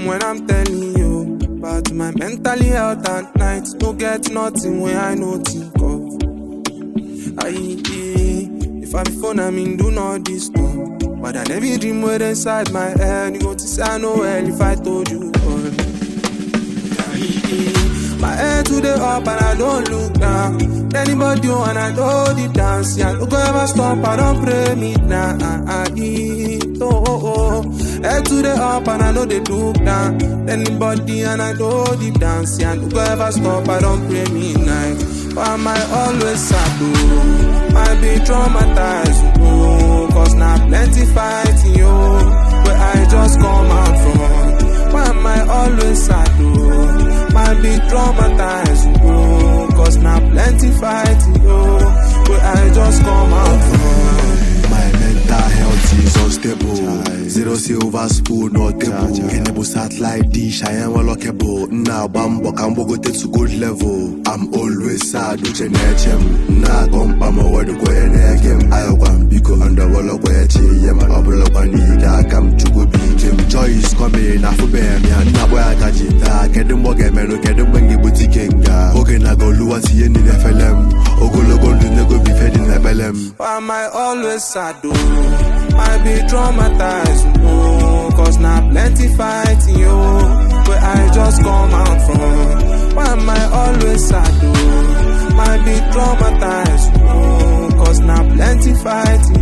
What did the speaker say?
when I'm telling you. But my mentally health at night, no get nothing when I know think of. If I be phone, I mean do not disturb. But I never dream with inside my head. You go to say I know well if I told you all. My head to the up and I don't look down. Anybody and I do the dance. Yeah, look ever stop, I don't pray me now. Head to the up and I know they look down. Anybody and I do the dance. Yeah, look ever stop, I don't pray me now. But I might always sad, might be traumatized, cause now plenty fighting, where I just come out from. Why am I always sad, might be traumatized, cause now plenty fighting, where I just come out from. My mental health is unstable. Zero silver spoon or table. Enable satellite dish, I am unlockable. Now bambo can go to good level. I'm always sad, which an HM. Now come my word, go and again. I want Biko under wall of where I'm a block on it. Come to go be Jim. Joy is coming, I for bear me. And now where I got it. Get them again, man. Get them when you boutique. Okay, now go Luasi in the FLM. Ogologo, the go be fed in the Belem. Why am I always sad, might be traumatized, cause now plenty fighting, where I just come out from. Why am I always sad, might be traumatized, cause now plenty fighting,